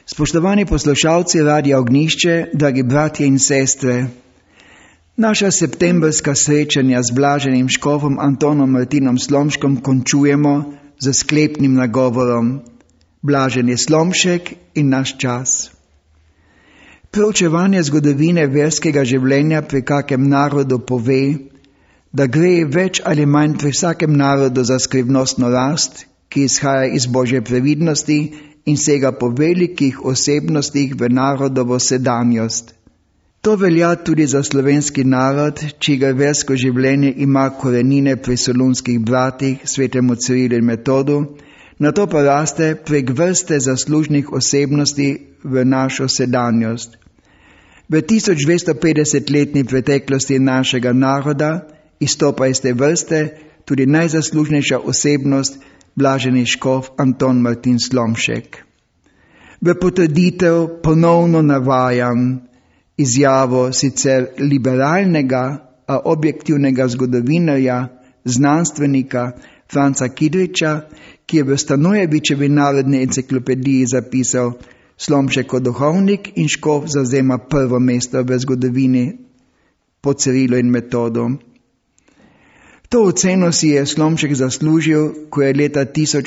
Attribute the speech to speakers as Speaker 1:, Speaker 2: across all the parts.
Speaker 1: Spoštovani poslušalci Radia Ognjišče, dragi bratje in sestre, naša septembrska srečanja z blaženim škofom Antonom Martinom Slomškom končujemo z sklepnim nagovorom: Blažen je Slomšek in naš čas. Preučevanje zgodovine verskega življenja pri kakem narodu pove, da gre več ali manj pri vsakem narodu za skrivnostno rast, ki izhaja iz Božje previdnosti in sega po velikih osebnostih v narodovo sedanjost. To velja tudi za slovenski narod, čigar versko življenje ima korenine pri solunskih bratih, svetemu Cirilu in Metodu, nato pa raste prek vrste zaslužnih osebnosti v našo sedanjost. V 1250-letni preteklosti našega naroda izstopa iz te vrste tudi najzaslužnejša osebnost, blaženi škof Anton Martin Slomšek. V potrditev ponovno navajam izjavo sicer liberalnega, a objektivnega zgodovinarja, znanstvenika Franca Kidriča, ki je v Stanojevičevi narodni enciklopediji zapisal: Slomšek kot duhovnik in škof zavzema prvo mesto v zgodovini po Cirilu in Metodu. To oceno si je Slomšek zaslužil, ko je leta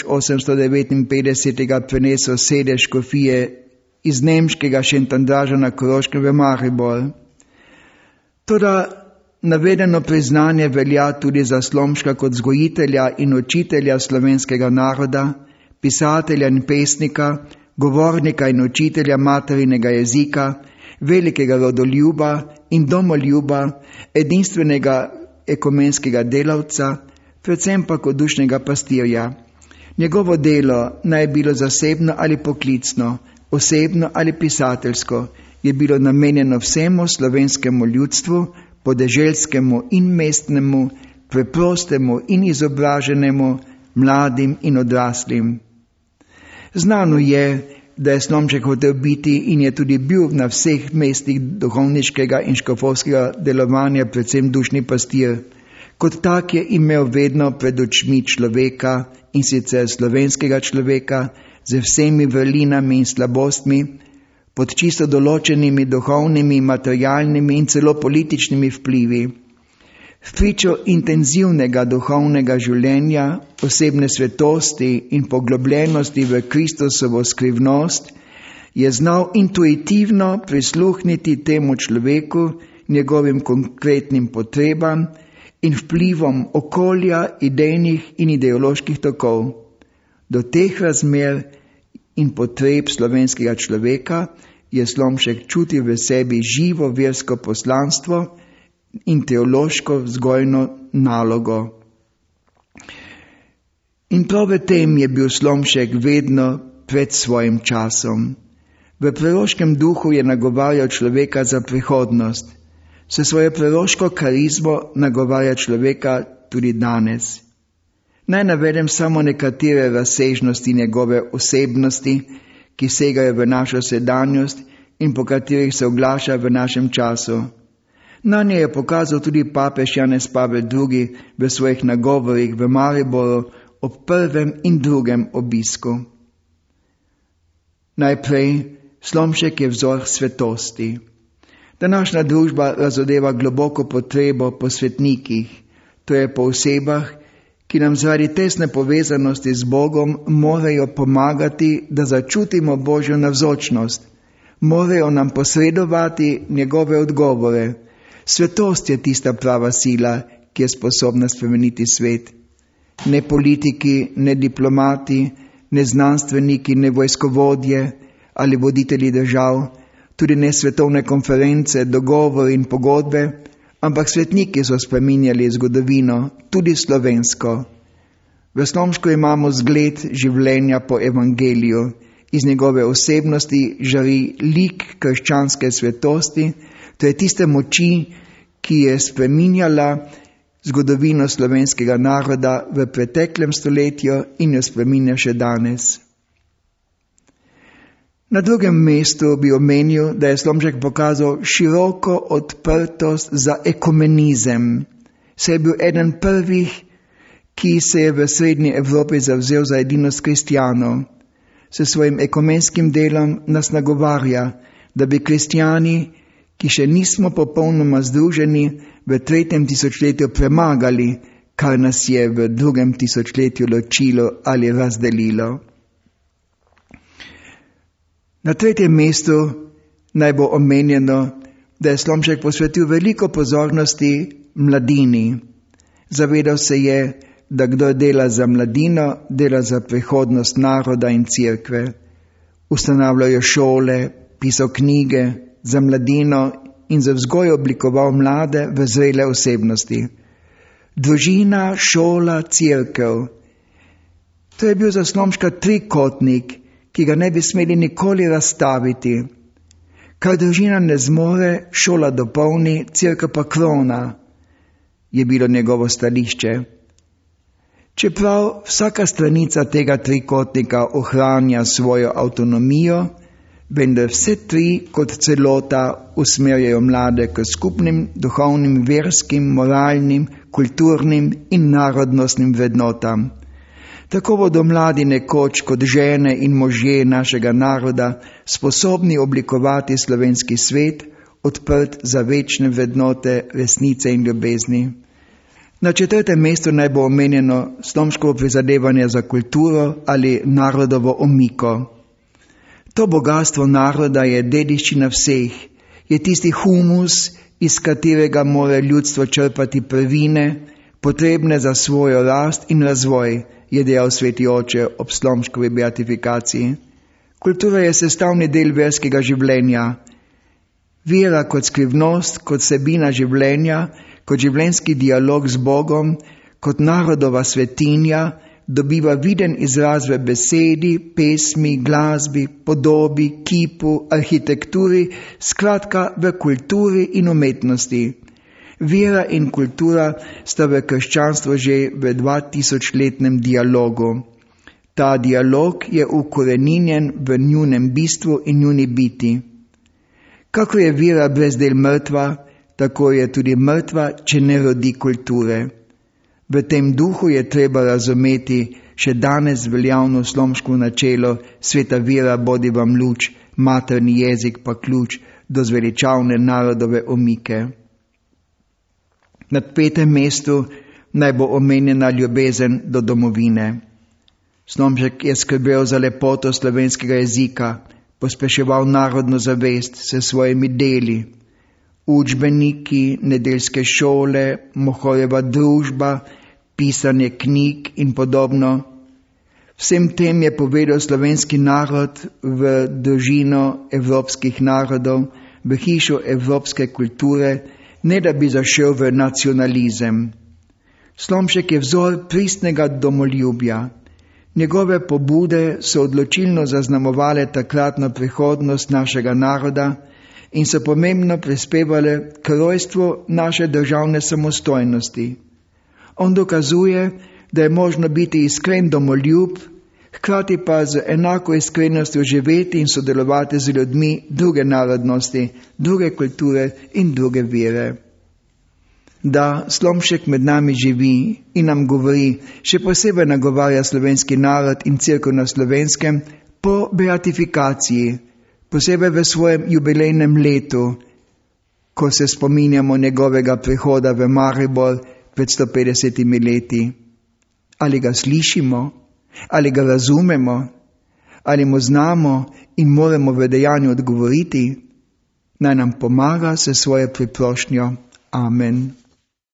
Speaker 1: 1859 prenesel sedež škofije iz nemškega Šentandraža na Koroškem v Maribor. Toda navedeno priznanje velja tudi za Slomška kot vzgojitelja in učitelja slovenskega naroda, pisatelja in pesnika, govornika in učitelja materinega jezika, velikega rodoljuba in domoljuba, edinstvenega ekumenskega delavca, predvsem pa kot dušnega pastirja. Njegovo delo naj bilo zasebno ali poklicno, osebno ali pisateljsko, je bilo namenjeno vsemu slovenskemu ljudstvu, podeželskemu in mestnemu, preprostemu in izobraženemu, mladim in odraslim. Znano je, da je Slomšek hotel biti in je tudi bil na vseh mestih duhovniškega in škofovskega delovanja predvsem dušni pastir. Kot tak je imel vedno pred očmi človeka, in sicer slovenskega človeka, z vsemi vrlinami in slabostmi, pod čisto določenimi duhovnimi, materialnimi in celo političnimi vplivi. V pričo intenzivnega duhovnega življenja, osebne svetosti in poglobljenosti v Kristusovo skrivnost je znal intuitivno prisluhniti temu človeku, njegovim konkretnim potrebam in vplivom okolja, idejnih in ideoloških tokov. Do teh razmer in potreb slovenskega človeka je Slomšek čutil v sebi živo versko poslanstvo in teološko vzgojno nalogo. In prav v tem je bil Slomšek vedno pred svojim časom. V proroškem duhu je nagovarjal človeka za prihodnost. S svojo proroško karizmo nagovarja človeka tudi danes. Naj navedem samo nekatere razsežnosti njegove osebnosti, ki segajo v našo sedanjost in po katerih se oglaša v našem času. Nanje je pokazal tudi papež Janez Pavel II. V svojih nagovorih v Mariboru ob prvem in drugem obisku. Najprej, Slomšek je vzor svetosti. Današnja družba razodeva globoko potrebo po svetnikih, to je po osebah, ki nam zaradi tesne povezanosti z Bogom morajo pomagati, da začutimo Božjo navzočnost, morajo nam posredovati njegove odgovore. Svetost je tista prava sila, ki je sposobna spremeniti svet. Ne politiki, ne diplomati, ne znanstveniki, ne vojskovodje ali voditelji držav, tudi ne svetovne konference, dogovori in pogodbe, ampak svetniki so spreminjali zgodovino, tudi slovensko. V Slomšku imamo zgled življenja po evangeliju, iz njegove osebnosti žari lik krščanske svetosti, to je tiste moči, ki je spreminjala zgodovino slovenskega naroda v preteklem stoletju in jo spreminja še danes. Na drugem mestu bi omenil, da je Slomšek pokazal široko odprtost za ekumenizem. Se je bil eden prvih, ki se je v srednji Evropi zavzel za edinost kristjanov. s svojim ekumenskim delom nas nagovarja, da bi kristjani, ki še nismo popolnoma združeni, v 3. tisočletju premagali, kar nas je v 2. tisočletju ločilo ali razdelilo. Na 3. mestu naj bo omenjeno, da je Slomšek posvetil veliko pozornosti mladini. Zavedal se je, da kdo dela za mladino, dela za prihodnost naroda in cerkve. Ustanavljajo šole, pisal knjige za mladino in za vzgojo oblikoval mlade v zrele osebnosti. Družina, šola, cerkev. To je bil za Slomška trikotnik, ki ga ne bi smeli nikoli razstaviti. Kar družina ne zmore, šola dopolni, cerkev pa krona, je bilo njegovo stališče. Čeprav vsaka stranica tega trikotnika ohranja svojo avtonomijo, vendar vse tri kot celota usmerjajo mlade k skupnim duhovnim, verskim, moralnim, kulturnim in narodnostnim vrednotam. Tako bodo mladi nekoč kot žene in možje našega naroda sposobni oblikovati slovenski svet, odprt za večne vrednote, resnice in ljubezni. Na 4. mestu naj bo omenjeno Slomškovo prizadevanje za kulturo ali narodovo omiko. To bogatstvo naroda je dediščina vseh, je tisti humus, iz katerega mora ljudstvo črpati prvine, potrebne za svojo rast in razvoj, je dejal sveti oče ob Slomškovi beatifikaciji. Kultura je sestavni del verskega življenja. Vera kot skrivnost, kot vsebina življenja, kot življenjski dialog z Bogom, kot narodova svetinja, dobiva viden izraz v besedi, pesmi, glasbi, podobi, kipu, arhitekturi, skratka v kulturi in umetnosti. Vera in kultura sta v krščanstvu že v 2000-letnem dialogu. Ta dialog je ukoreninjen v njunem bistvu in njuni biti. Kako je vera brez del mrtva, tako je tudi mrtva, če ne rodi kulture. V tem duhu je treba razumeti še danes veljavno Slomškovo načelo sveta vera bodi vam luč, materni jezik pa ključ do zveličavne narodove omike. Na 5. mestu naj bo omenjena ljubezen do domovine. Slomšek je skrbel za lepoto slovenskega jezika, pospeševal narodno zavest s svojimi deli. Učbeniki, nedeljske šole, Mohorjeva družba, pisanje knjig in podobno. Vsem tem je povedal slovenski narod v družino evropskih narodov, v hišo evropske kulture, ne da bi zašel v nacionalizem. Slomšek je vzor pristnega domoljubja. Njegove pobude so odločilno zaznamovale takratno prihodnost našega naroda in so pomembno prispevale k rojstvu naše državne samostojnosti. On dokazuje, da je možno biti iskren domoljub, hkrati pa z enako iskrenostjo živeti in sodelovati z ljudmi druge narodnosti, druge kulture in druge vere. Da Slomšek med nami živi in nam govori, še posebej nagovarja slovenski narod in cerkev na Slovenskem po beatifikaciji, posebej v svojem jubilejnem letu, ko se spominjamo njegovega prihoda v Maribor pred 150 leti. Ali ga slišimo? Ali ga razumemo? Ali mu znamo in moramo v dejanju odgovoriti? Naj nam pomaga s svojo priprošnjo. Amen.